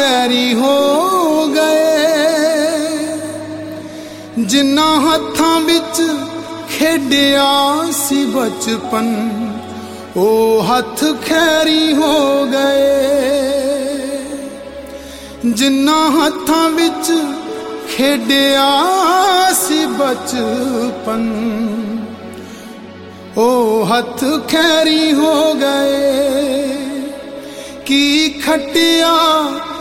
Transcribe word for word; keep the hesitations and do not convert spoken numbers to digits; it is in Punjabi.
ਵੈਰੀ ਹੋ ਗਏ। ਜਿਨ੍ਹਾਂ ਹੱਥਾਂ ਵਿੱਚ ਖੇਡਿਆ ਸੀ ਬਚਪਨ ਉਹ ਹੱਥ ਖੈਰੀ ਹੋ ਗਏ। ਜਿਨ੍ਹਾਂ ਹੱਥਾਂ ਵਿੱਚ ਖੇਡਿਆ ਸੀ ਬਚਪਨ ਉਹ ਹੱਥ ਖੈਰੀ ਹੋ ਗਏ। ਕੀ ਖੱਟਿਆ